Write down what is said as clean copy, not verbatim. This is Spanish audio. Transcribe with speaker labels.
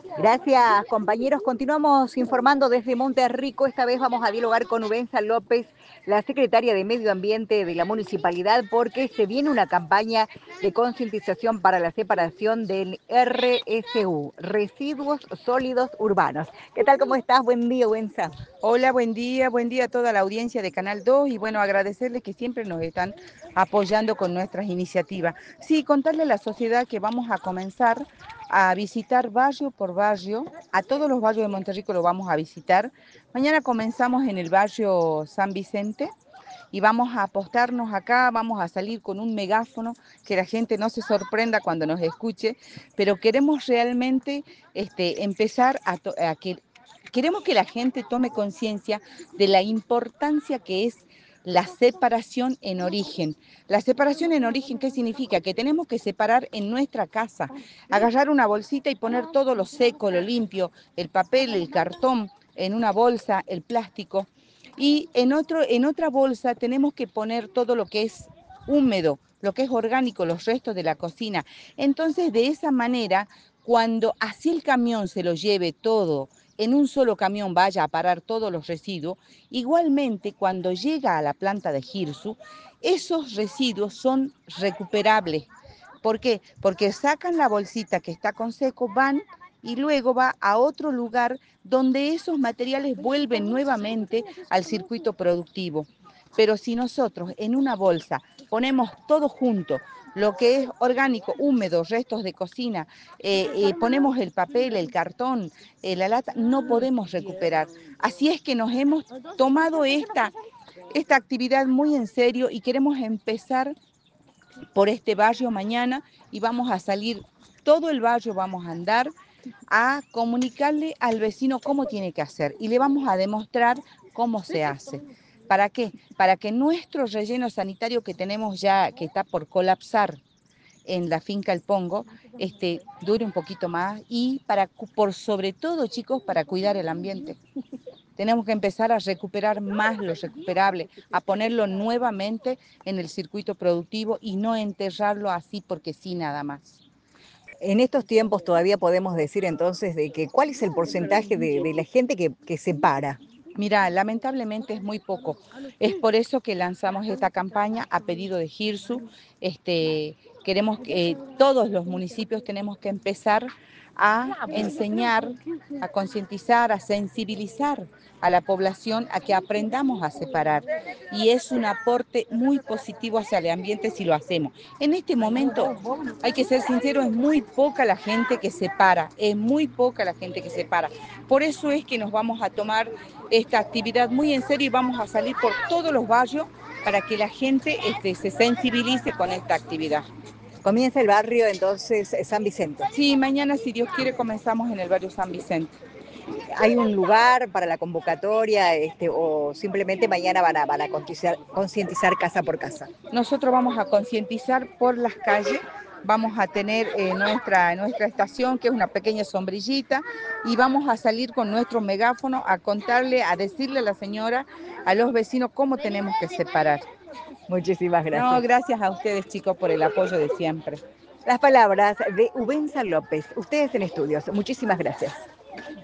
Speaker 1: Gracias, compañeros. Continuamos informando desde Monterrico. Esta vez vamos a dialogar con Ubenza López, la secretaria de Medio Ambiente de la municipalidad, porque se viene una campaña de concientización para la separación del RSU, residuos sólidos urbanos. ¿Qué tal? ¿Cómo estás? Buen día, Ubenza.
Speaker 2: Hola, buen día a toda la audiencia de Canal 2 y bueno, agradecerles que siempre nos están apoyando con nuestras iniciativas. Sí, contarle a la sociedad que vamos a comenzar a visitar barrio por barrio, a todos los barrios de Monterrico lo vamos a visitar. Mañana comenzamos en el barrio San Vicente y vamos a apostarnos acá, vamos a salir con un megáfono, que la gente no se sorprenda cuando nos escuche, pero queremos realmente empezar a que queremos que la gente tome conciencia de la importancia que es la separación en origen. La separación en origen, ¿qué significa? Que tenemos que separar en nuestra casa, agarrar una bolsita y poner todo lo seco, lo limpio, el papel, el cartón, en una bolsa, el plástico. Y en otra bolsa tenemos que poner todo lo que es húmedo, lo que es orgánico, los restos de la cocina. Entonces, de esa manera, cuando así el camión se lo lleve todo, en un solo camión vaya a parar todos los residuos, igualmente cuando llega a la planta de Girsu, esos residuos son recuperables. ¿Por qué? Porque sacan la bolsita que está con seco, van y luego va a otro lugar donde esos materiales vuelven nuevamente al circuito productivo. Pero si nosotros en una bolsa ponemos todo junto, lo que es orgánico, húmedo, restos de cocina, ponemos el papel, el cartón, la lata, no podemos recuperar. Así es que nos hemos tomado esta actividad muy en serio y queremos empezar por este barrio mañana y vamos a salir, todo el barrio vamos a andar a comunicarle al vecino cómo tiene que hacer y le vamos a demostrar cómo se hace. ¿Para qué? Para que nuestro relleno sanitario que tenemos ya, que está por colapsar en la finca El Pongo, dure un poquito más y por sobre todo, chicos, para cuidar el ambiente. Tenemos que empezar a recuperar más lo recuperable, a ponerlo nuevamente en el circuito productivo y no enterrarlo así porque sí nada más.
Speaker 1: En estos tiempos todavía podemos decir entonces de que cuál es el porcentaje de la gente que separa.
Speaker 2: Mira, lamentablemente es muy poco. Es por eso que lanzamos esta campaña a pedido de Girsu. Queremos que todos los municipios tenemos que empezar a enseñar, a concientizar, a sensibilizar a la población a que aprendamos a separar. Y es un aporte muy positivo hacia el ambiente si lo hacemos. En este momento, hay que ser sincero, es muy poca la gente que separa, es muy poca la gente que separa. Por eso es que nos vamos a tomar esta actividad muy en serio y vamos a salir por todos los barrios para que la gente se sensibilice con esta actividad.
Speaker 1: Comienza el barrio entonces San Vicente.
Speaker 2: Sí, mañana, si Dios quiere, comenzamos en el barrio San Vicente.
Speaker 1: ¿Hay un lugar para la convocatoria o simplemente mañana van a concientizar casa por casa?
Speaker 2: Nosotros vamos a concientizar por las calles, vamos a tener nuestra estación, que es una pequeña sombrillita, y vamos a salir con nuestro megáfono a contarle, a decirle a la señora, a los vecinos, cómo tenemos que separar.
Speaker 1: Muchísimas
Speaker 2: No,
Speaker 1: gracias.
Speaker 2: gracias a ustedes, chicos, por el apoyo de siempre.
Speaker 1: Las palabras de Ubenza López. Ustedes en estudios. Muchísimas gracias.